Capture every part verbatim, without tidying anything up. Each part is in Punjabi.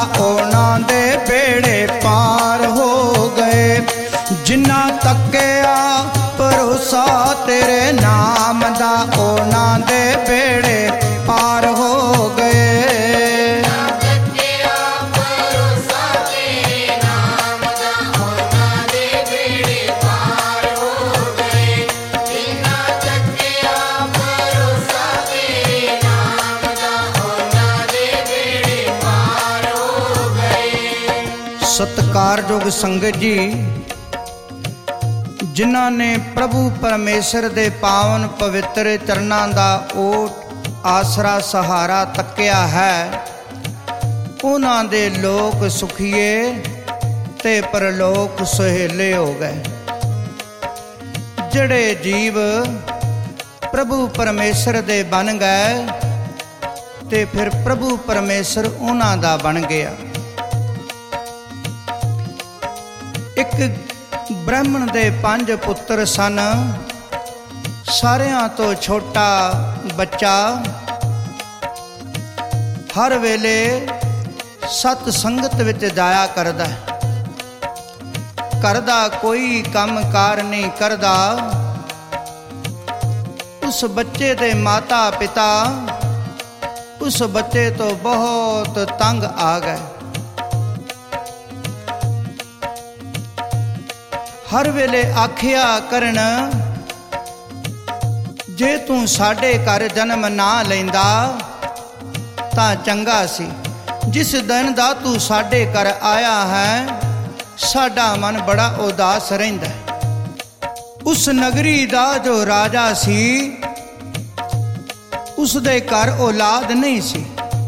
ਉਹਨਾਂ ਦੇ ਬੇੜੇ ਪਾਰ ਹੋ ਗਏ। ਜਿਨ੍ਹਾਂ ਤੱਕਿਆ ਭਰੋਸਾ ਤੇਰੇ ਨਾਮ ਦਾ, ਉਹਨਾਂ ਦੇ ਬੇੜੇ ਪਾਰ ਹੋ ਗਏ। ਸਤਿਕਾਰਯੋਗ ਸੰਗਤ ਜੀ, ਜਿਨ੍ਹਾਂ ਨੇ ਪ੍ਰਭੂ ਪਰਮੇਸ਼ਰ ਦੇ ਪਾਵਨ ਪਵਿੱਤਰ ਚਰਨਾਂ ਦਾ ਓਟ ਆਸਰਾ ਸਹਾਰਾ ਤੱਕਿਆ ਹੈ, ਉਹਨਾਂ ਦੇ ਲੋਕ ਸੁਖੀਏ ਤੇ ਪਰਲੋਕ ਸੁਹੇਲੇ ਹੋ ਗਏ। ਜਿਹੜੇ ਜੀਵ ਪ੍ਰਭੂ ਪਰਮੇਸ਼ਰ ਦੇ ਬਣ ਗਏ ਤੇ ਫਿਰ ਪ੍ਰਭੂ ਪਰਮੇਸ਼ਰ ਉਹਨਾਂ ਦਾ ਬਣ ਗਿਆ। ਇੱਕ ਬ੍ਰਾਹਮਣ ਦੇ ਪੰਜ ਪੁੱਤਰ ਸਨ। ਸਾਰਿਆਂ ਤੋਂ ਛੋਟਾ ਬੱਚਾ ਹਰ ਵੇਲੇ ਸਤ ਸੰਗਤ ਵਿੱਚ ਜਾਇਆ ਕਰਦਾ, ਘਰ ਦਾ ਕੋਈ ਕੰਮ ਕਾਰ ਨਹੀਂ ਕਰਦਾ। ਉਸ ਬੱਚੇ ਦੇ ਮਾਤਾ ਪਿਤਾ ਉਸ ਬੱਚੇ ਤੋਂ ਬਹੁਤ ਤੰਗ ਆ ਗਏ। ਹਰ ਵੇਲੇ ਆਖਿਆ ਕਰਨ, ਜੇ ਤੂੰ ਸਾਡੇ ਘਰ ਜਨਮ ਨਾ ਲੈਂਦਾ ਤਾਂ ਚੰਗਾ ਸੀ। ਜਿਸ ਦਿਨ ਦਾ ਤੂੰ ਸਾਡੇ ਘਰ ਆਇਆ ਹੈ, ਸਾਡਾ ਮਨ ਬੜਾ ਉਦਾਸ ਰਹਿੰਦਾ। ਉਸ ਨਗਰੀ ਦਾ ਜੋ ਰਾਜਾ ਸੀ, ਉਸ ਦੇ ਘਰ ਔਲਾਦ ਨਹੀਂ ਸੀ।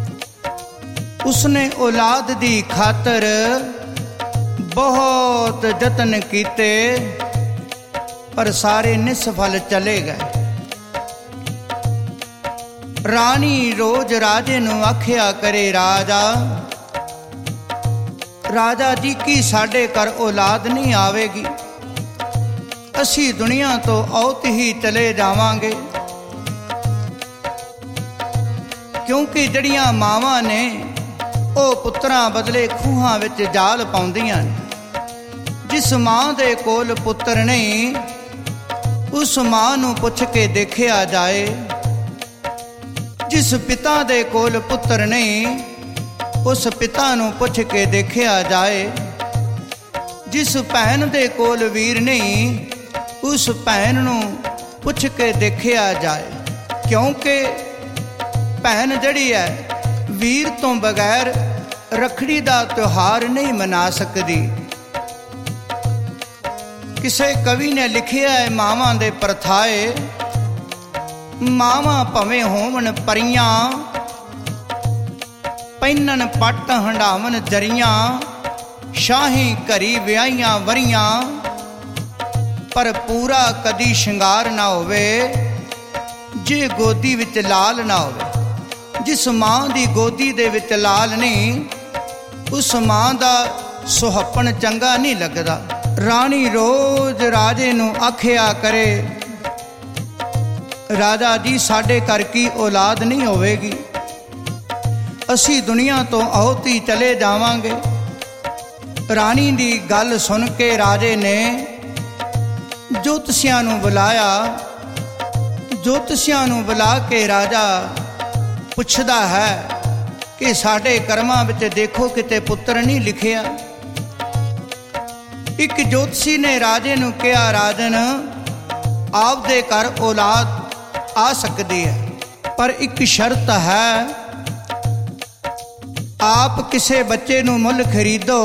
ਉਸਨੇ ਔਲਾਦ ਦੀ ਖਾਤਰ ਬਹੁਤ ਯਤਨ ਕੀਤੇ, ਪਰ ਸਾਰੇ ਨਿਸਫਲ ਚਲੇ ਗਏ। ਰਾਣੀ ਰੋਜ਼ ਰਾਜੇ ਨੂੰ ਆਖਿਆ ਕਰੇ, ਰਾਜਾ ਰਾਜਾ ਜੀ ਕੀ ਸਾਡੇ ਘਰ ਔਲਾਦ ਨਹੀਂ ਆਵੇਗੀ? ਅਸੀਂ ਦੁਨੀਆ ਤੋਂ ਔਤ ਹੀ ਚਲੇ ਜਾਵਾਂਗੇ। ਕਿਉਂਕਿ ਜਿਹੜੀਆਂ ਮਾਵਾਂ ਨੇ ਉਹ ਪੁੱਤਰਾਂ ਬਦਲੇ ਖੂਹਾਂ ਵਿੱਚ ਜਾਲ ਪਾਉਂਦੀਆਂ ਨੇ। ਜਿਸ ਮਾਂ ਦੇ ਕੋਲ ਪੁੱਤਰ ਨਹੀਂ, ਉਸ ਮਾਂ ਨੂੰ ਪੁੱਛ ਕੇ ਦੇਖਿਆ ਜਾਏ। ਜਿਸ ਪਿਤਾ ਦੇ ਕੋਲ ਪੁੱਤਰ ਨਹੀਂ, ਉਸ ਪਿਤਾ ਨੂੰ ਪੁੱਛ ਕੇ ਦੇਖਿਆ ਜਾਏ। ਜਿਸ ਭੈਣ ਦੇ ਕੋਲ ਵੀਰ ਨਹੀਂ, ਉਸ ਭੈਣ ਨੂੰ ਪੁੱਛ ਕੇ ਦੇਖਿਆ ਜਾਏ। ਕਿਉਂਕਿ ਭੈਣ ਜਿਹੜੀ ਹੈ, ਵੀਰ ਤੋਂ ਬਗੈਰ ਰੱਖੜੀ ਦਾ ਤਿਉਹਾਰ ਨਹੀਂ ਮਨਾ ਸਕਦੀ। ਕਿਸੇ ਕਵੀ ਨੇ ਲਿਖਿਆ ਹੈ, ਮਾਵਾਂ ਦੇ ਪਰਥਾਏ। ਮਾਵਾਂ ਭਵੇਂ ਹੋਵਣ ਪਰੀਆਂ, ਪਹਿਨਣ ਪੱਟ ਹੰਡਾਵਨ ਜਰੀਆਂ। ਸ਼ਾਹੀ ਘਰੀ ਵਿਆਹੀਆਂ ਵਰੀਆਂ, ਪਰ ਪੂਰਾ ਕਦੀ ਸ਼ਿੰਗਾਰ ਨਾ ਹੋਵੇ, ਜੇ ਗੋਦੀ ਵਿੱਚ ਲਾਲ ਨਾ ਹੋਵੇ। ਜਿਸ ਮਾਂ ਦੀ ਗੋਦੀ ਦੇ ਵਿੱਚ ਲਾਲ ਨਹੀਂ, ਉਸ ਮਾਂ ਦਾ ਸੁਹੱਪਣ ਚੰਗਾ ਨਹੀਂ ਲੱਗਦਾ। ਰਾਣੀ ਰੋਜ਼ ਰਾਜੇ ਨੂੰ ਆਖਿਆ ਕਰੇ, ਰਾਜਾ ਜੀ ਸਾਡੇ ਘਰ ਕੀ ਔਲਾਦ ਨਹੀਂ ਹੋਵੇਗੀ, ਅਸੀਂ ਦੁਨੀਆ ਤੋਂ ਔਤ ਹੀ ਚਲੇ ਜਾਵਾਂਗੇ। ਰਾਣੀ ਦੀ ਗੱਲ ਸੁਣ ਕੇ ਰਾਜੇ ਨੇ ਜੋਤਸ਼ੀਆਂ ਨੂੰ ਬੁਲਾਇਆ। ਜੋਤਸ਼ੀਆਂ ਨੂੰ ਬੁਲਾ ਕੇ ਰਾਜਾ ਪੁੱਛਦਾ ਹੈ ਕਿ ਸਾਡੇ ਕਰਮਾਂ ਵਿੱਚ ਦੇਖੋ ਕਿਤੇ ਪੁੱਤਰ ਨਹੀਂ ਲਿਖਿਆ। ਇੱਕ ਜੋਤਸ਼ੀ ਨੇ ਰਾਜੇ ਨੂੰ ਕਿਹਾ, ਰਾਜਨ ਆਪਦੇ ਘਰ ਔਲਾਦ ਆ ਸਕਦੀ ਹੈ, ਪਰ ਇੱਕ ਸ਼ਰਤ ਹੈ, ਆਪ ਕਿਸੇ ਬੱਚੇ ਨੂੰ ਮੁੱਲ ਖਰੀਦੋ।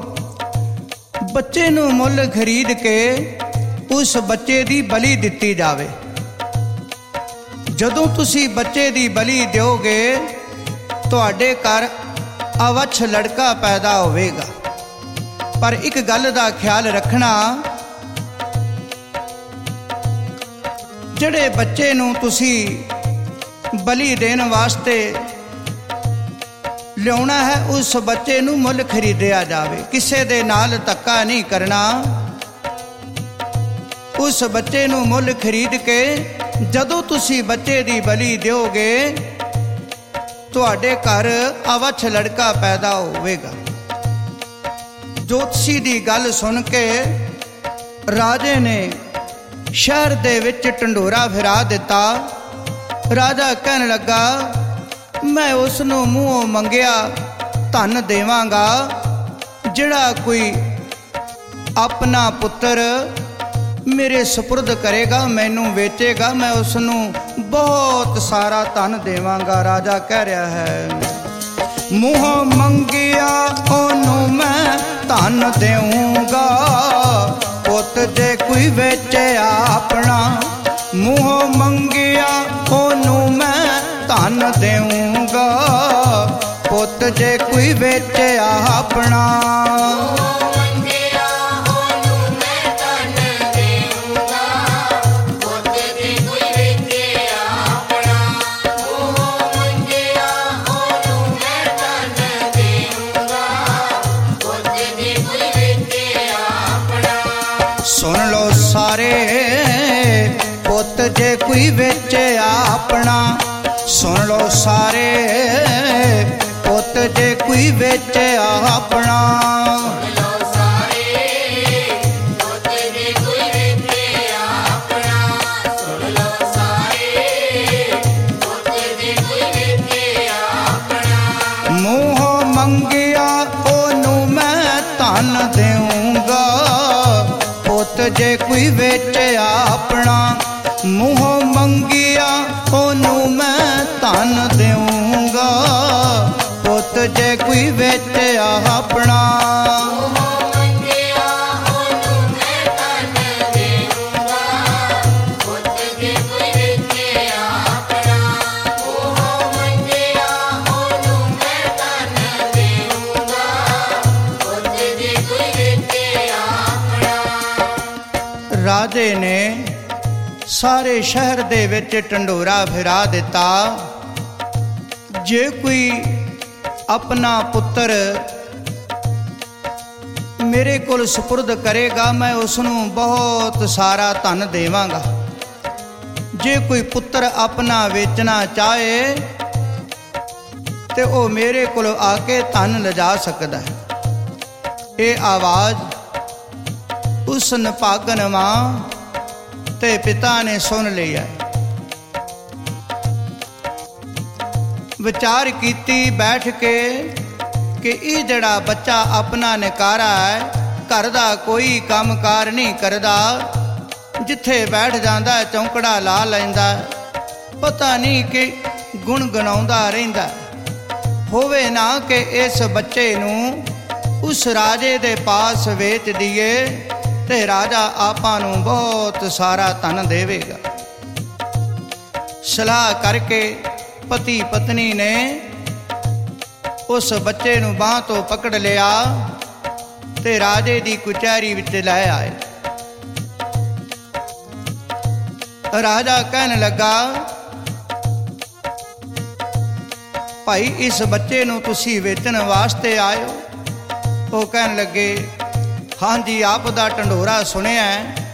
ਬੱਚੇ ਨੂੰ ਮੁੱਲ ਖਰੀਦ ਕੇ ਉਸ ਬੱਚੇ ਦੀ ਬਲੀ ਦਿੱਤੀ ਜਾਵੇ। ਜਦੋਂ ਤੁਸੀਂ ਬੱਚੇ ਦੀ ਬਲੀ ਦਿਓਗੇ, ਤੁਹਾਡੇ ਘਰ ਅਵੱਛ ਲੜਕਾ ਪੈਦਾ ਹੋਵੇਗਾ। ਪਰ ਇੱਕ ਗੱਲ ਦਾ ਖਿਆਲ ਰੱਖਣਾ, ਜਿਹੜੇ ਬੱਚੇ ਨੂੰ ਤੁਸੀਂ ਬਲੀ ਦੇਣ ਵਾਸਤੇ ਲਿਆਉਣਾ ਹੈ, ਉਸ ਬੱਚੇ ਨੂੰ ਮੁੱਲ ਖਰੀਦਿਆ ਜਾਵੇ। ਕਿਸੇ ਦੇ ਨਾਲ ਧੱਕਾ ਨਹੀਂ ਕਰਨਾ। ਉਸ ਬੱਚੇ ਨੂੰ ਮੁੱਲ ਖਰੀਦ ਕੇ ਜਦੋਂ ਤੁਸੀਂ ਬੱਚੇ ਦੀ ਬਲੀ ਦਿਓਗੇ, ਤੁਹਾਡੇ ਘਰ ਅਵਛ ਲੜਕਾ ਪੈਦਾ ਹੋਵੇਗਾ। ਜੋਤਸ਼ੀ ਦੀ ਗੱਲ ਸੁਣ ਕੇ ਰਾਜੇ ਨੇ ਸ਼ਹਿਰ ਦੇ ਵਿੱਚ ਢੰਡੋਰਾ ਫਿਰਾ ਦਿੱਤਾ। ਰਾਜਾ ਕਹਿਣ ਲੱਗਾ, ਮੈਂ ਉਸ ਨੂੰ ਮੂੰਹੋਂ ਮੰਗਿਆ ਧਨ ਦੇਵਾਂਗਾ, ਜਿਹੜਾ ਕੋਈ ਆਪਣਾ ਪੁੱਤਰ ਮੇਰੇ ਸਪੁਰਦ ਕਰੇਗਾ, ਮੈਨੂੰ ਵੇਚੇਗਾ, ਮੈਂ ਉਸ ਨੂੰ ਬਹੁਤ ਸਾਰਾ ਧਨ ਦੇਵਾਂਗਾ। ਰਾਜਾ ਕਹਿ ਰਿਹਾ ਹੈ, ਮੂੰਹੋਂ ਮੰਗਿਆ ਉਹਨੂੰ ਮੈਂ ਧਨ ਦੇਵਾਂਗਾ, ਪੁੱਤ ਜੇ ਕੋਈ ਵੇਚਿਆ ਆਪਣਾ। ਮੂੰਹੋਂ ਮੰਗਿਆ ਉਹਨੂੰ ਮੈਂ ਧਨ ਦੇਵਾਂਗਾ, ਪੁੱਤ ਜੇ ਕੋਈ ਵੇਚਿਆ ਆਪਣਾ। ਸੁਣ ਲੋ ਸਾਰੇ ਪੁੱਤ ਜੇ ਕੋਈ ਵੇਚਿਆ ਆਪਣਾ। ਸੁਣ ਲੋ ਸਾਰੇ ਪੁੱਤ ਜੇ ਕੋਈ ਵੇਚਿਆ ਆਪਣਾ। ਮੂੰਹੋਂ ਮੰਗਿਆ ਉਹਨੂੰ ਮੈਂ ਧਨ ਦੇਵਾਂਗਾ, ਪੁੱਤ ਜੇ ਕੋਈ ਵੇਚਿਆ ਆਪਣਾ। ਮੂੰਹੋਂ ਮੰਗਿਆ ਉਹਨੂੰ ਮੈਂ ਧਨ ਦੇਵਾਂਗਾ, ਪੁੱਤ ਜੇ ਕੋਈ ਵੇਚਿਆ ਆਪਣਾ। ਰਾਜੇ ਨੇ ਸਾਰੇ ਸ਼ਹਿਰ ਦੇ ਵਿੱਚ ਢੰਡੋਰਾ ਫਿਰਾ ਦਿੱਤਾ। ਜੇ ਕੋਈ ਆਪਣਾ ਪੁੱਤਰ ਮੇਰੇ ਕੋਲ ਸਪੁਰਦ ਕਰੇਗਾ, ਮੈਂ ਉਸ ਨੂੰ ਬਹੁਤ ਸਾਰਾ ਧਨ ਦੇਵਾਂਗਾ। ਜੇ ਕੋਈ ਪੁੱਤਰ ਆਪਣਾ ਵੇਚਣਾ ਚਾਹੇ ਤੇ ਉਹ ਮੇਰੇ ਕੋਲ ਆ ਕੇ ਧਨ ਲਿਜਾ ਸਕਦਾ ਹੈ। ਇਹ ਆਵਾਜ਼ ਉਸ ਨਪਾਗਨ ਮਾਂ ਤੇ ਪਿਤਾ ਨੇ ਸੁਣ ਲਿਆ। ਵਿਚਾਰ ਕੀਤੀ ਬੈਠ ਕੇ ਕਿ ਇਹ ਜਿਹੜਾ ਬੱਚਾ ਆਪਣਾ ਨਿਕਾਰਾ ਹੈ, ਘਰ ਦਾ ਕੋਈ ਕੰਮਕਾਰ ਨਹੀਂ ਕਰਦਾ, ਜਿੱਥੇ ਬੈਠ ਜਾਂਦਾ ਚੌਂਕੜਾ ਲਾ ਲੈਂਦਾ, ਪਤਾ ਨਹੀਂ ਕਿ ਗੁਣ ਗਣਾਉਂਦਾ ਰਹਿੰਦਾ। ਹੋਵੇ ਨਾ ਕਿ ਇਸ ਬੱਚੇ ਨੂੰ ਉਸ ਰਾਜੇ ਦੇ ਪਾਸ ਵੇਚ ਦਈਏ ਤੇ ਰਾਜਾ ਆਪਾਂ ਨੂੰ ਬਹੁਤ ਸਾਰਾ ਧਨ ਦੇਵੇਗਾ। ਸਲਾਹ ਕਰਕੇ ਪਤੀ ਪਤਨੀ ਨੇ ਉਸ ਬੱਚੇ ਨੂੰ ਬਾਂਹ ਤੋਂ ਪਕੜ ਲਿਆ ਤੇ ਰਾਜੇ ਦੀ ਕਚਹਿਰੀ ਵਿੱਚ ਲੈ ਆਏ। ਰਾਜਾ ਕਹਿਣ ਲੱਗਾ, ਭਾਈ ਇਸ ਬੱਚੇ ਨੂੰ ਤੁਸੀਂ ਵੇਚਣ ਵਾਸਤੇ ਆਏ ਹੋ? ਉਹ ਕਹਿਣ ਲੱਗੇ, ਹਾਂਜੀ ਆਪ ਦਾ ਢੰਡੋਰਾ ਸੁਣਿਆ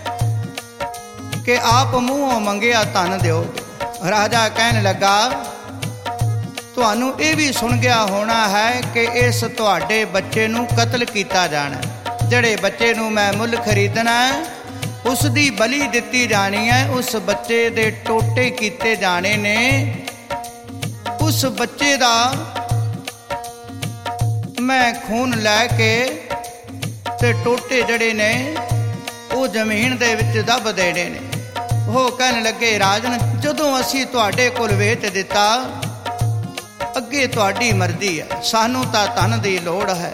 ਕਿ ਆਪ ਮੂੰਹੋਂ ਮੰਗਿਆ ਧਨ ਦਿਓਗੇ। ਰਾਜਾ ਕਹਿਣ ਲੱਗਾ, ਤੁਹਾਨੂੰ ਇਹ ਵੀ ਸੁਣ ਗਿਆ ਹੋਣਾ ਹੈ ਕਿ ਇਸ ਤੁਹਾਡੇ ਬੱਚੇ ਨੂੰ ਕਤਲ ਕੀਤਾ ਜਾਣਾ। ਜਿਹੜੇ ਬੱਚੇ ਨੂੰ ਮੈਂ ਮੁੱਲ ਖਰੀਦਣਾ ਉਸ ਦੀ ਬਲੀ ਦਿੱਤੀ ਜਾਣੀ ਹੈ, ਉਸ ਬੱਚੇ ਦੇ ਟੋਟੇ ਕੀਤੇ ਜਾਣੇ ਨੇ। ਉਸ ਬੱਚੇ ਦਾ ਮੈਂ ਖੂਨ ਲੈ ਕੇ ਤੇ ਟੋਟੇ ਜਿਹੜੇ ਨੇ ਉਹ ਜ਼ਮੀਨ ਦੇ ਵਿੱਚ ਦੱਬ ਦੇਣੇ ਨੇ। ਉਹ ਕਹਿਣ ਲੱਗੇ, ਰਾਜਨ ਜਦੋਂ ਅਸੀਂ ਤੁਹਾਡੇ ਕੋਲ ਵੇਚ ਦਿੱਤਾ, ਅੱਗੇ ਤੁਹਾਡੀ ਮਰਜ਼ੀ ਹੈ, ਸਾਨੂੰ ਤਾਂ ਧਨ ਦੀ ਲੋੜ ਹੈ।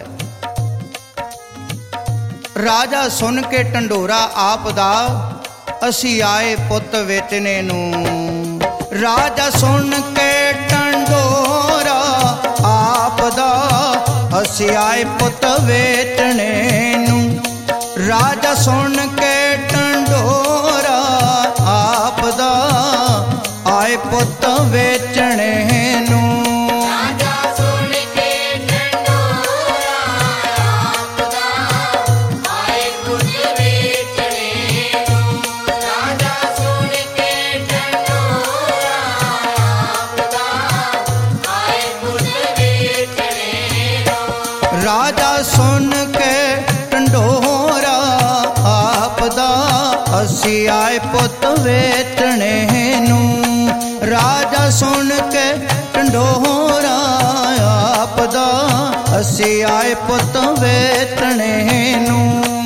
ਰਾਜਾ ਸੁਣ ਕੇ ਢੰਡੋਰਾ ਆਪ ਦਾ, ਅਸੀਂ ਆਏ ਪੁੱਤ ਵੇਚਣੇ ਨੂੰ। ਰਾਜਾ ਸੁਣ ਕੇ ਢੰਡੋਰਾ ਆਪ ਦਾ, ਅਸੀਂ ਆਏ ਪੁੱਤ ਵੇਚਣੇ ਨੂੰ। ਰਾਜਾ ਸੁਣ ਕੇ ਢੰਡੋਰਾ ਆਪ ਦਾ, ਆਏ ਪੁੱਤ ਵੇਚਣੇ ਨੂੰ। राजा सुन के ढंढोरा आपदा असी आए पुत वेचने नू। राजा सुन के ढंढोरा आपदा असी आए पुत वेचने नू।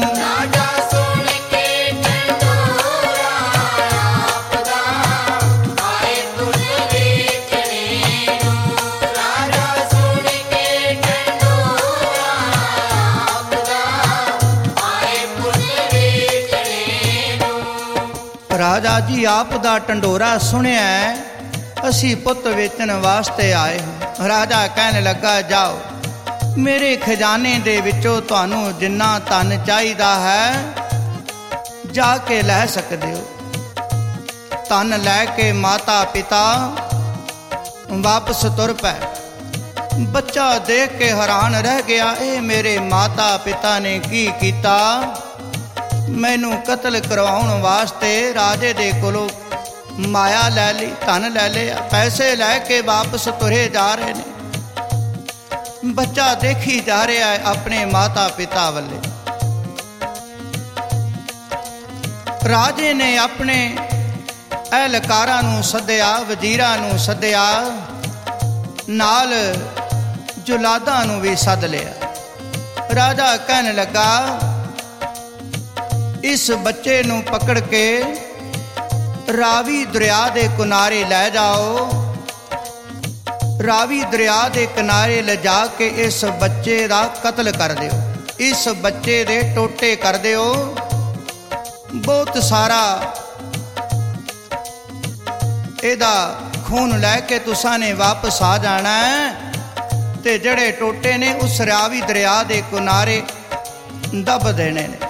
राजा जी आप दा ढंडोरा सुनिया असी पुत वेचन वास्ते आए हैं। राजा कहने लगा जाओ मेरे खजाने दे विचों तुहानू जिन्ना धन चाहिदा है जाके लै सकदे हो। धन लैके माता पिता वापस तुर पै। बच्चा देख के हैरान रह गया, ए मेरे माता पिता ने की कीता? मैनू कतल करवाउण वास्ते राजे दे कोलों माया लै ली, धन लै लिया, पैसे लैके वापस तुरे जा रहे ने। बच्चा देखी जा रहा है अपने माता पिता वाले। राजे ने अपने एहलकारां नू सद्दिया, वजीरां नू सद्दिया, नाल जुलादां नू भी सद लिया। राजा कहने लगा इस बच्चे नू पकड़ के रावी दरिया दे किनारे लै जाओ। रावी दरिया दे किनारे ले जा के इस बच्चे दा कत्ल कर दिओ, इस बच्चे दे टोटे कर दिओ। बहुत सारा एदा खून लैके तुसां ने वापस आ जाना है ते जड़े टोटे ने उस रावी दरिया दे किनारे दब देने ने।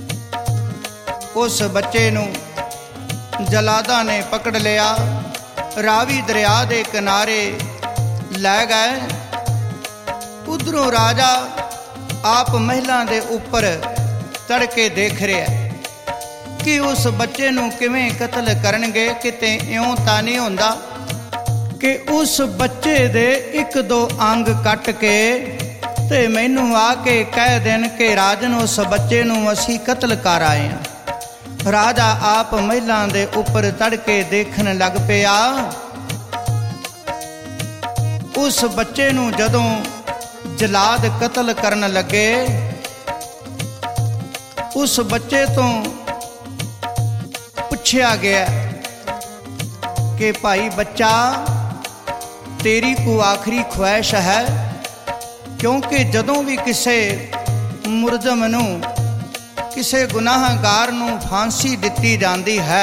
उस बच्चे नू जलादा ने पकड़ लिया, रावी दरिया दे किनारे लै गए। उधरों राजा आप महलों के उपर चढ़ के देख रहा कि उस बच्चे नू किवें कतल करनगे। किते इउं तां नहीं हुंदा कि उस बच्चे दे एक दो अंग कट के ते मैनू आके कह देन कि राजन उस बच्चे नू असीं कतल कर आए हैं। राजा आप महलों के उपर चढ़ के देखन लग पिया। उस बच्चे नू जदों जलाद कतल करन लगे, उस बच्चे तो पुछया गया कि भाई बच्चा तेरी को आखिरी ख्वाहिश है? क्योंकि जदों भी किसे मुरदम नू किसे गुनाहगार नू फांसी दिती जाती है,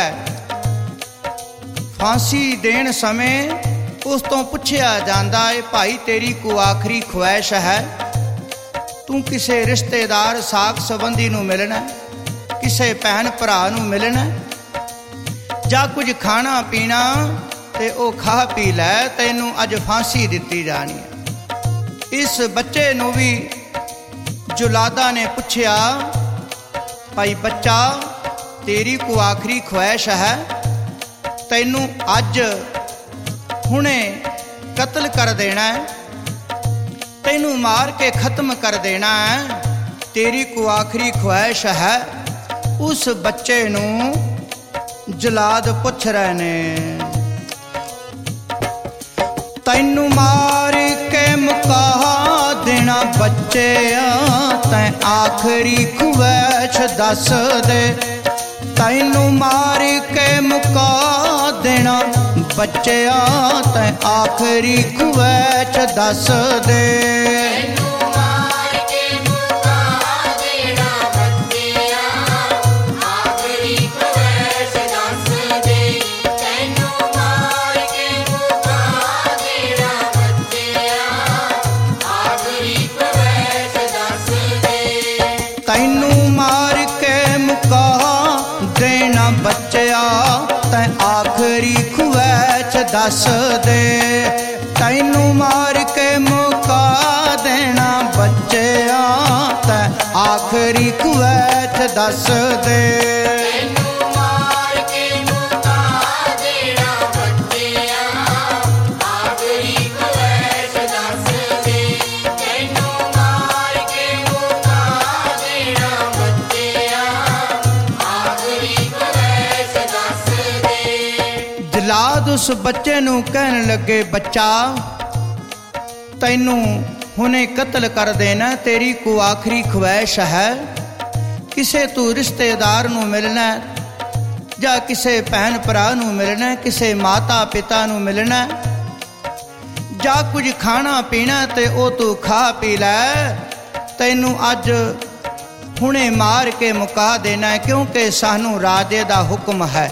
फांसी देन समय उस तो पुछया जाता है भाई तेरी को आखिरी ख्वाहिश है? तू किसे रिश्तेदार साग संबंधी नू मिलना, किसे भैन भरा नू मिलना, जा कुछ खाना पीना ते ओ खा पी लै, तैनू अज फांसी दिती जानी है। इस बच्चे नू भी जुलादा ने पुछया भाई बच्चा तेरी को आखिरी ख्वाहिश है? तैनू अज हुणे कत्ल कर देना है, तैनू मार के खत्म कर देना है, तेरी को आखिरी ख्वाहिश है? उस बच्चे नू जलाद पुछ रहे ने तैनू मार के मुका देना बच्चे तैं आखिरी ख्वाहिश दस दे। तैनू मार के मुका देना बच्चे तैं आखिरी ख्वाहिश दस दे। तैनू मार के मुका देना बच्चा तैं आखिरी ख्वाहिश दस दे। तैनू मार के मुका देना बच्चा तैं आखिरी ख्वाहिश दस दे। उस बच्चे नूं कहन लगे, बच्चा तैनू हुणे कतल कर देना, तेरी को आखिरी ख्वाहिश है, किसे तू रिश्तेदार नूं मिलना जां किसे भैन भरा नूं मिलना, किसे माता पिता नूं मिलना, जां कुछ खाना पीना ते ओ तू खा पी लै, तैनू अज हुणे मार के मुका देना, क्योंकि सानू राजे दा हुक्म है।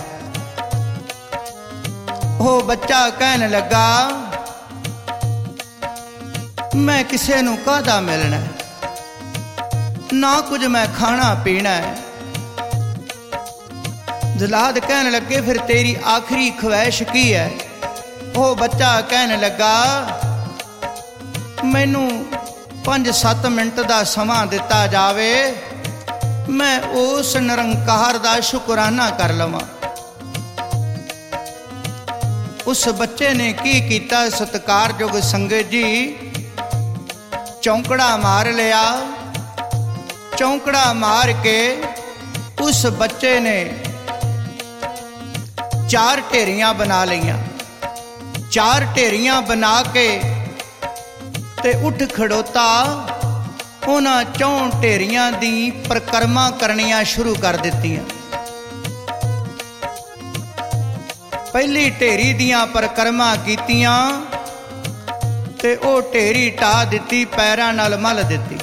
ओ बच्चा कहन लगा, मैं किसे नू काहदा मिलना, ना कुछ मैं खाना पीना है। जलाद कहन लगे, फिर तेरी आखिरी ख्वाहिश की है? ओ बच्चा कहन लगा, मैनू पंज सत्त मिनट का समा दिता जावे, मैं उस निरंकार का शुकराना कर लवां। उस बच्चे ने की कीता सत्कारयोग संगत जी, चौंकड़ा मार लिया। चौंकड़ा मार के उस बच्चे ने चार ढेरियां बना लिया। चार ढेरियां बना के ते उठ खड़ोता, उन्हां चौं ढेरियां दी परिक्रमा करनियां शुरू कर दित्तियां। पहली ढेरी दियां परिक्रमा कीतियां ते ओ ढेरी ढा दित्ती, पैरां नाल मल दित्ती।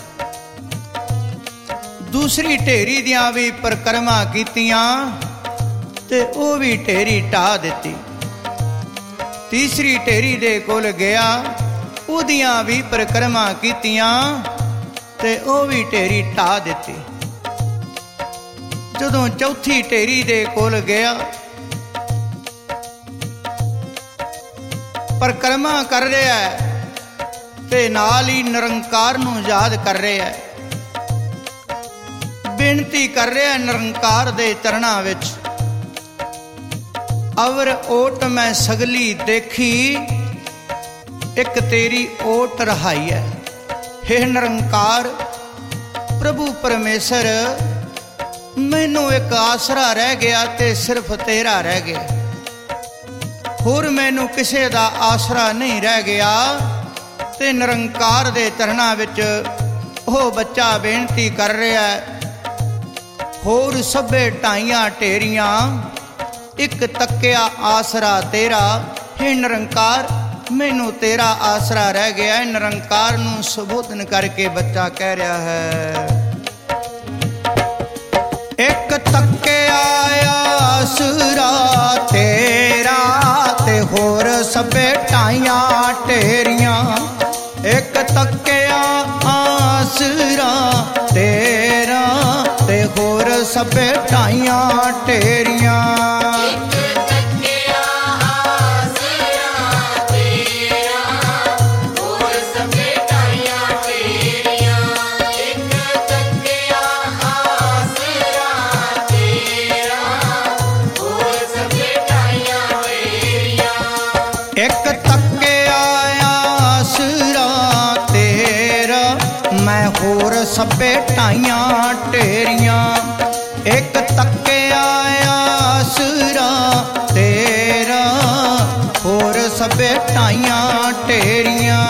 दूसरी ढेरी दियां भी परिक्रमा कीतियां ते ओ भी ढेरी ढा दित्ती। तीसरी ढेरी दे कोल गया, उहदियां भी परिक्रमा कीतियां ते ओ भी ढेरी ढा दित्ती। जदों चौथी ढेरी दे कोल गया, परिक्रमा कर रहा है ते नाल ही निरंकार नूं याद कर रहा है, बेनती कर रहा है निरंकार दे चरणां विच। अवर ओट मैं सगली देखी, एक तेरी ओट रहाई है। हे निरंकार प्रभु परमेश्वर, मैनू एक आसरा रह गया ते सिर्फ तेरा रह गया, होर मैनू किसे दा आसरा नहीं रह गया। ते निरंकार दे चरणां विच ओह बच्चा बेनती कर रहा है, होर सभे ढाइयां ढेरियां एक तकिया आसरा तेरा। हे निरंकार मैनू तेरा आसरा रह गया। निरंकार नूं संबोधन करके बच्चा कह रहा है, एक तकिया आसरा तेरा ते होर सभे ढाइयां ढेरियां, एक तकिया आसरा तेरा ते होर सभे ढाइयां ढेरियां। होर सभे ढाइयां ढेरियां, एक तकिया आसरा तेरा, होर सभे ढाइयां ढेरियां।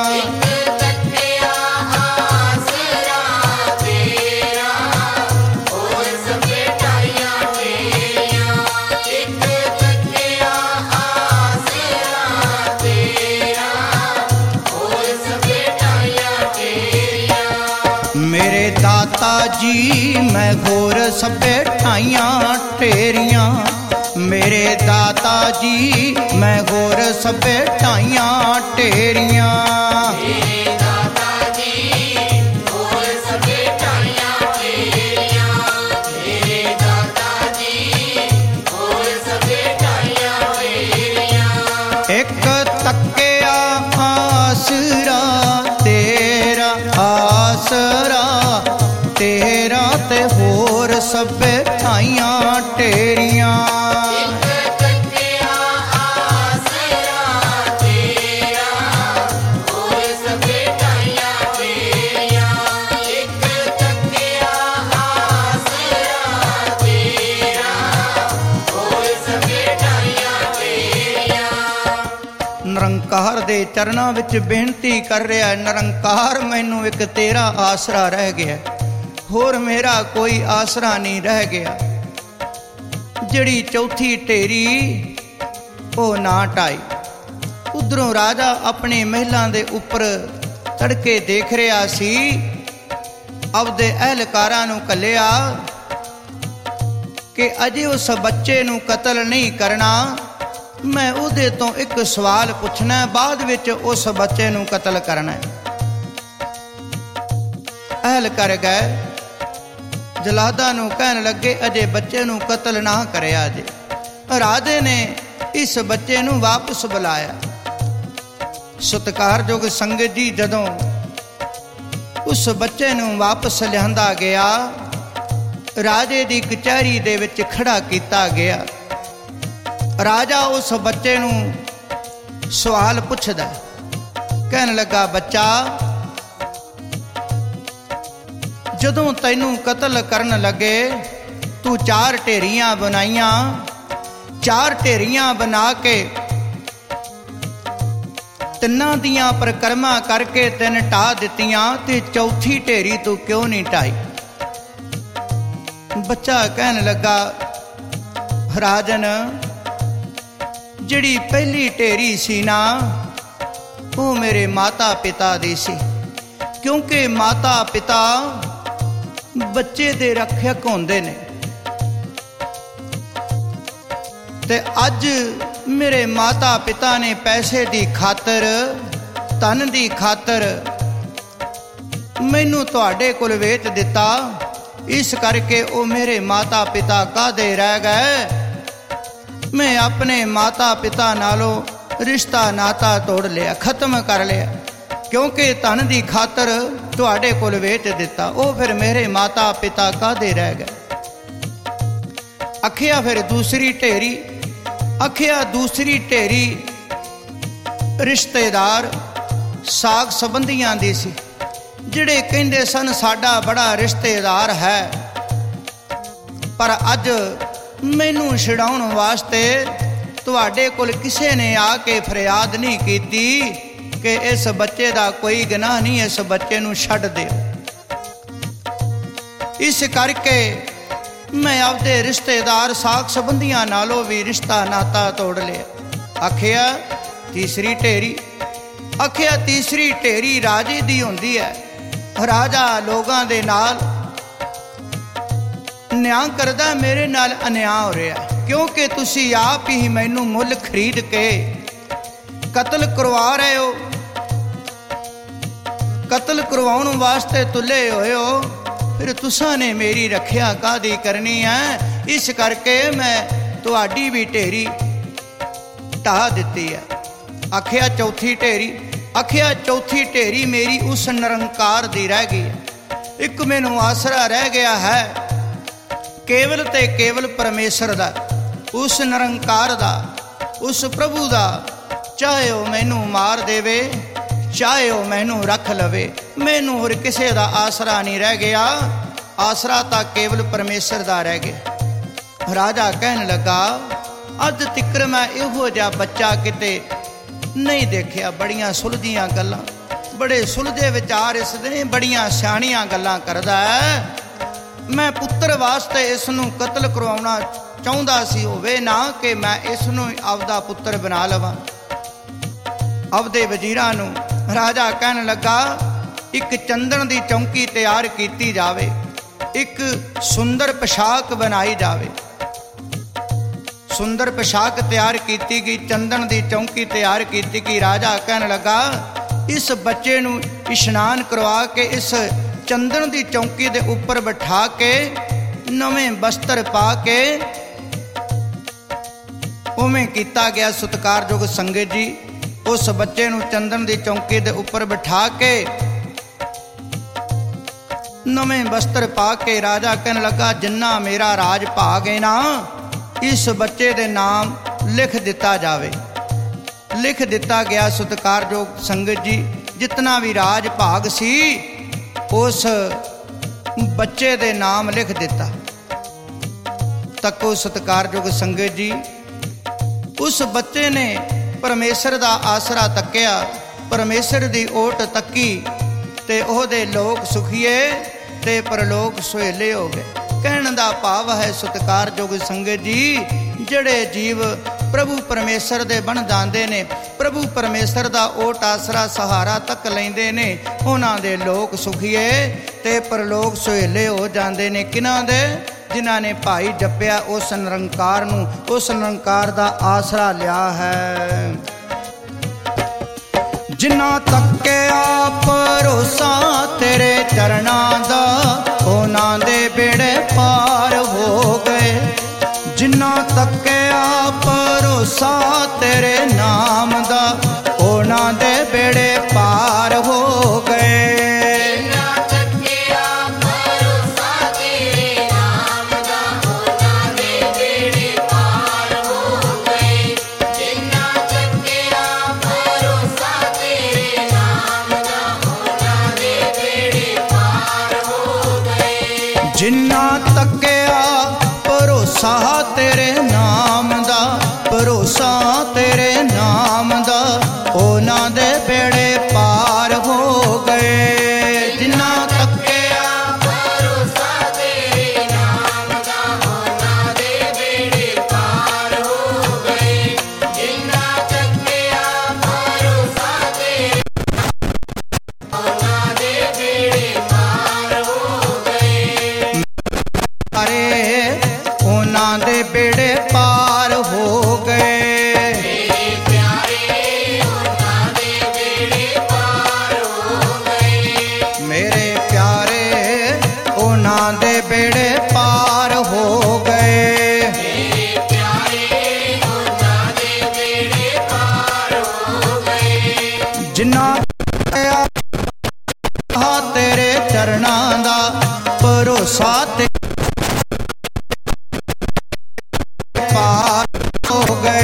दाता जी मैं होर सभे ढाइयां ढेरियां, मेरे दाता जी मैं होर सभे ढाइयां ढेरियां। एक तकिया आसरा तेरा, आसरा तेरा ते होर सभे ढाइयां ढेरियां। ਦੇ ਚਰਨਾਂ ਵਿੱਚ ਬੇਨਤੀ ਕਰ ਰਿਹਾ, ਨਿਰੰਕਾਰ ਮੈਨੂੰ ਇੱਕ ਤੇਰਾ ਆਸਰਾ ਰਹਿ ਗਿਆ, ਹੋਰ ਮੇਰਾ ਕੋਈ ਆਸਰਾ ਨਹੀਂ ਰਹਿ ਗਿਆ। ਜਿਹੜੀ ਚੌਥੀ ਢੇਰੀ ਉਹ ਨਾ ਢਾਈ। ਉਧਰੋਂ ਰਾਜਾ ਆਪਣੇ ਮਹਿਲਾਂ ਦੇ ਉੱਪਰ ਤੜਕੇ ਦੇਖ ਰਿਹਾ ਸੀ, ਆਪਦੇ ਅਹਿਲਕਾਰਾਂ ਨੂੰ ਘੱਲਿਆ ਕਿ ਅਜੇ ਉਸ ਬੱਚੇ ਨੂੰ ਕਤਲ ਨਹੀਂ ਕਰਨਾ, ਮੈਂ ਉਹਦੇ ਤੋਂ ਇੱਕ ਸਵਾਲ ਪੁੱਛਣਾ, ਬਾਅਦ ਵਿੱਚ ਉਸ ਬੱਚੇ ਨੂੰ ਕਤਲ ਕਰਨਾ। ਅਹਿਲ ਕਰ ਗਏ, ਜਲਾਦਾਂ ਨੂੰ ਕਹਿਣ ਲੱਗੇ ਅਜੇ ਬੱਚੇ ਨੂੰ ਕਤਲ ਨਾ ਕਰਿਆ ਜੇ। ਰਾਜੇ ਨੇ ਇਸ ਬੱਚੇ ਨੂੰ ਵਾਪਸ ਬੁਲਾਇਆ। ਸਤਿਕਾਰਯੋਗ ਸੰਗਤ ਜੀ, ਜਦੋਂ ਉਸ ਬੱਚੇ ਨੂੰ ਵਾਪਸ ਲਿਆਂਦਾ ਗਿਆ, ਰਾਜੇ ਦੀ ਕਚਹਿਰੀ ਦੇ ਵਿੱਚ ਖੜਾ ਕੀਤਾ ਗਿਆ। ਰਾਜਾ ਉਸ ਬੱਚੇ ਨੂੰ ਸਵਾਲ ਪੁੱਛਦਾ, ਕਹਿਣ ਲੱਗਾ, ਬੱਚਾ, ਜਦੋਂ ਤੈਨੂੰ ਕਤਲ ਕਰਨ ਲੱਗੇ ਤੂੰ ਚਾਰ ਢੇਰੀਆਂ ਬਣਾਈਆਂ, ਚਾਰ ਢੇਰੀਆਂ ਬਣਾ ਕੇ ਤਿੰਨਾਂ ਦੀਆਂ ਪਰਿਕਰਮਾ ਕਰਕੇ ਤਿੰਨ ਢਾਹ ਦਿੱਤੀਆਂ, ਤੇ ਚੌਥੀ ਢੇਰੀ ਤੂੰ ਕਿਉਂ ਨਹੀਂ ਢਾਈ? ਬੱਚਾ ਕਹਿਣ ਲੱਗਾ, ਰਾਜਨ, ਜਿਹੜੀ ਪਹਿਲੀ ਢੇਰੀ ਸੀ ਨਾ, ਉਹ ਮੇਰੇ ਮਾਤਾ ਪਿਤਾ ਦੀ ਸੀ, ਕਿਉਂਕਿ ਮਾਤਾ ਪਿਤਾ ਬੱਚੇ ਦੇ ਰੱਖਿਅਕ ਹੁੰਦੇ ਨੇ, ਤੇ ਅੱਜ ਮੇਰੇ ਮਾਤਾ ਪਿਤਾ ਨੇ ਪੈਸੇ ਦੀ ਖਾਤਰ, ਧਨ ਦੀ ਖਾਤਰ ਮੈਨੂੰ ਤੁਹਾਡੇ ਕੋਲ ਵੇਚ ਦਿੱਤਾ, ਇਸ ਕਰਕੇ ਉਹ ਮੇਰੇ ਮਾਤਾ ਪਿਤਾ ਕਾਹਦੇ ਰਹਿ ਗਏ। ਮੈਂ ਆਪਣੇ ਮਾਤਾ ਪਿਤਾ ਨਾਲੋਂ ਰਿਸ਼ਤਾ ਨਾਤਾ ਤੋੜ ਲਿਆ, ਖਤਮ ਕਰ ਲਿਆ, ਕਿਉਂਕਿ ਧਨ ਦੀ ਖਾਤਰ ਤੁਹਾਡੇ ਕੋਲ ਵੇਚ ਦਿੱਤਾ, ਉਹ ਫਿਰ ਮੇਰੇ ਮਾਤਾ ਪਿਤਾ ਕਾਹਦੇ ਰਹਿ ਗਏ। ਆਖਿਆ ਫਿਰ ਦੂਸਰੀ ਢੇਰੀ, ਆਖਿਆ ਦੂਸਰੀ ਢੇਰੀ ਰਿਸ਼ਤੇਦਾਰ ਸਾਗ ਸੰਬੰਧੀਆਂ ਦੀ ਸੀ, ਜਿਹੜੇ ਕਹਿੰਦੇ ਸਨ ਸਾਡਾ ਬੜਾ ਰਿਸ਼ਤੇਦਾਰ ਹੈ, ਪਰ ਅੱਜ ਮੈਨੂੰ ਛਡਾਉਣ ਵਾਸਤੇ ਤੁਹਾਡੇ ਕੋਲ ਕਿਸੇ ਨੇ ਆ ਕੇ ਫਰਿਆਦ ਨਹੀਂ ਕੀਤੀ ਕਿ ਇਸ ਬੱਚੇ ਦਾ ਕੋਈ ਗੁਨਾਹ ਨਹੀਂ, ਇਸ ਬੱਚੇ ਨੂੰ ਛੱਡ ਦਿਓ। ਇਸ ਕਰਕੇ ਮੈਂ ਆਪਦੇ ਰਿਸ਼ਤੇਦਾਰ ਸਾਗ ਸੰਬੰਧੀਆਂ ਨਾਲੋਂ ਵੀ ਰਿਸ਼ਤਾ ਨਾਤਾ ਤੋੜ ਲਿਆ। ਆਖਿਆ ਤੀਸਰੀ ਢੇਰੀ, ਆਖਿਆ ਤੀਸਰੀ ਢੇਰੀ ਰਾਜੇ ਦੀ ਹੁੰਦੀ ਹੈ। ਰਾਜਾ ਲੋਕਾਂ ਦੇ ਨਾਲ ਨਿਆਂ ਕਰਦਾ, ਮੇਰੇ ਨਾਲ ਅਨਿਆਂ ਹੋ ਰਿਹਾ, ਕਿਉਂਕਿ ਤੁਸੀਂ ਆਪ ਹੀ ਮੈਨੂੰ ਮੁੱਲ ਖਰੀਦ ਕੇ ਕਤਲ ਕਰਵਾ ਰਹੇ ਹੋ, ਕਤਲ ਕਰਵਾਉਣ ਵਾਸਤੇ ਤੁਲੇ ਹੋਏ ਹੋ, ਫਿਰ ਤੁਸਾਂ ਨੇ ਮੇਰੀ ਰੱਖਿਆ ਕਾਹਦੀ ਕਰਨੀ ਹੈ। ਇਸ ਕਰਕੇ ਮੈਂ ਤੁਹਾਡੀ ਵੀ ਢੇਰੀ ਢਾਹ ਦਿੱਤੀ ਹੈ। ਆਖਿਆ ਚੌਥੀ ਢੇਰੀ, ਆਖਿਆ ਚੌਥੀ ਢੇਰੀ ਮੇਰੀ ਉਸ ਨਿਰੰਕਾਰ ਦੀ ਰਹਿ ਗਈ ਹੈ। ਇੱਕ ਮੈਨੂੰ ਆਸਰਾ ਰਹਿ ਗਿਆ ਹੈ ਕੇਵਲ ਤੇ ਕੇਵਲ ਪਰਮੇਸ਼ਰ ਦਾ, ਉਸ ਨਿਰੰਕਾਰ ਦਾ, ਉਸ ਪ੍ਰਭੂ ਦਾ। ਚਾਹੇ ਉਹ ਮੈਨੂੰ ਮਾਰ ਦੇਵੇ, ਚਾਹੇ ਉਹ ਮੈਨੂੰ ਰੱਖ ਲਵੇ, ਮੈਨੂੰ ਹੋਰ ਕਿਸੇ ਦਾ ਆਸਰਾ ਨਹੀਂ ਰਹਿ ਗਿਆ, ਆਸਰਾ ਤਾਂ ਕੇਵਲ ਪਰਮੇਸ਼ਰ ਦਾ ਰਹਿ ਗਿਆ। ਰਾਜਾ ਕਹਿਣ ਲੱਗਾ, ਅੱਜ ਤੀਕਰ ਮੈਂ ਇਹੋ ਜਿਹਾ ਬੱਚਾ ਕਿਤੇ ਨਹੀਂ ਦੇਖਿਆ। ਬੜੀਆਂ ਸੁਲਝੀਆਂ ਗੱਲਾਂ, ਬੜੇ ਸੁਲਝੇ ਵਿਚਾਰ ਇਸ ਦੇ, ਬੜੀਆਂ ਸਿਆਣੀਆਂ ਗੱਲਾਂ ਕਰਦਾ ਹੈ। ਮੈਂ ਪੁੱਤਰ ਵਾਸਤੇ ਇਸ ਨੂੰ ਕਤਲ ਕਰਵਾਉਣਾ ਚਾਹੁੰਦਾ ਸੀ, ਹੋਵੇ ਨਾ ਕਿ ਮੈਂ ਇਸ ਨੂੰ ਆਪਦਾ ਪੁੱਤਰ ਬਣਾ ਲਵਾਂ। ਆਪਦੇ ਵਜ਼ੀਰਾਂ ਨੂੰ ਰਾਜਾ ਕਹਿਣ ਲੱਗਾ, ਇੱਕ ਚੰਦਨ ਦੀ ਚੌਂਕੀ ਤਿਆਰ ਕੀਤੀ ਜਾਵੇ, ਇੱਕ ਸੁੰਦਰ ਪੋਸ਼ਾਕ ਬਣਾਈ ਜਾਵੇ। ਸੁੰਦਰ ਪੋਸ਼ਾਕ ਤਿਆਰ ਕੀਤੀ ਗਈ, ਚੰਦਨ ਦੀ ਚੌਂਕੀ ਤਿਆਰ ਕੀਤੀ ਗਈ। ਰਾਜਾ ਕਹਿਣ ਲੱਗਾ, ਇਸ ਬੱਚੇ ਨੂੰ ਇਸ਼ਨਾਨ ਕਰਵਾ ਕੇ ਇਸ ਚੰਦਨ ਦੀ ਚੌਂਕੀ ਦੇ ਉੱਪਰ ਬਿਠਾ ਕੇ ਨਵੇਂ ਬਸਤਰ ਪਾ ਕੇ ਉਵੇਂ ਕੀਤਾ ਗਿਆ। ਸਤਿਕਾਰਯੋਗ ਸੰਗਤ ਜੀ, ਉਸ ਬੱਚੇ ਨੂੰ ਚੰਦਨ ਦੀ ਚੌਂਕੀ ਦੇ ਉੱਪਰ ਬਿਠਾ ਕੇ ਨਵੇਂ ਬਸਤਰ ਪਾ ਕੇ ਰਾਜਾ ਕਹਿਣ ਲੱਗਾ, ਜਿੰਨਾ ਮੇਰਾ ਰਾਜ ਭਾਗ ਹੈ ਨਾ, ਇਸ ਬੱਚੇ ਦੇ ਨਾਮ ਲਿਖ ਦਿੱਤਾ ਜਾਵੇ। ਲਿਖ ਦਿੱਤਾ ਗਿਆ। ਸਤਿਕਾਰਯੋਗ ਸੰਗਤ ਜੀ, ਜਿਤਨਾ ਵੀ ਰਾਜ ਭਾਗ ਸੀ ਉਸ ਬੱਚੇ ਦੇ ਨਾਮ ਲਿਖ ਦਿੱਤਾ। ਤੱਕੋ ਸਤਿਕਾਰਯੋਗ ਸੰਗਤ ਜੀ, ਉਸ ਬੱਚੇ ਨੇ परमेश्वर दा आसरा तक्या, परमेश्वर दी ओट तक्की ते ओहदे लोक सुखीए ते परलोक सुहेले हो गए। कहण दा भाव है सत्कारयोग संगत जी, ਜਿਹੜੇ जीव प्रभु परमेश्वर दे बन जाते ने, प्रभु परमेश्वर दा ओट आसरा सहारा तक लेंदे ने, उन्हां दे लोक सुखीए ते परलोक सुहेले हो जाते ने। किन्हां दे? जिन्हां ने भाई जपया उस निरंकार नूं, उस निरंकार दा आसरा लिया है। जिन्हां तक्या भरोसा तेरे चरणां दा, उन्हां दे बेड़े पार हो गए। जिन्हां तक्या भरोसा तेरे नाम दा, उन्हां दे बेड़े पार हो गए। जिन्ना तक्या भरोसा तेरे नाम दा, भरोसा तेरे नाम दा, उन्हां दे बेड़े पार हो गए। जिन्ना तक्या भरोसा तेरे नाम दा, उन्हां दे बेड़े पार हो गए। जिन्ना तक्या भरोसा तेरे उन्हां दे बेड़े पार हो गए। अरे उन्हां दे बेड़े पार हो गए। मेरे प्यारे उन्हां दे बेड़े पार हो गए। मेरे प्यारे उन्हां दे बेड़े पार हो गए। मेरे प्यारे उन्हां दे बेड़े पार हो गए। जिन्हां तेरे चरणां दा भरोसा ते पार हो गए।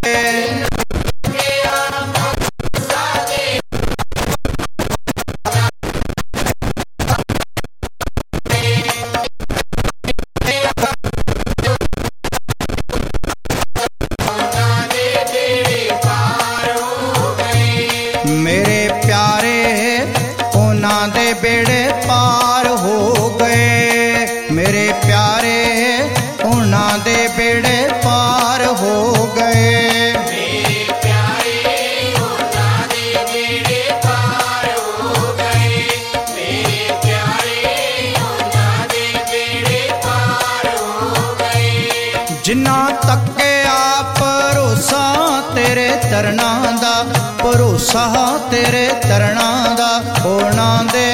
मेरे प्यारे उन्हां दे बेड़े पार हो गए। मेरे प्यारे उन्हां दे बेड़े पार हो गए। मेरे प्यारे उन्हां दे बेड़े पार हो गए। मेरे प्यारे उन्हां दे बेड़े पार हो गए। जिन्हां तक्या भरोसा तेरे चरणां दा, भरोसा तेरे चरणां दा, उन्हां दे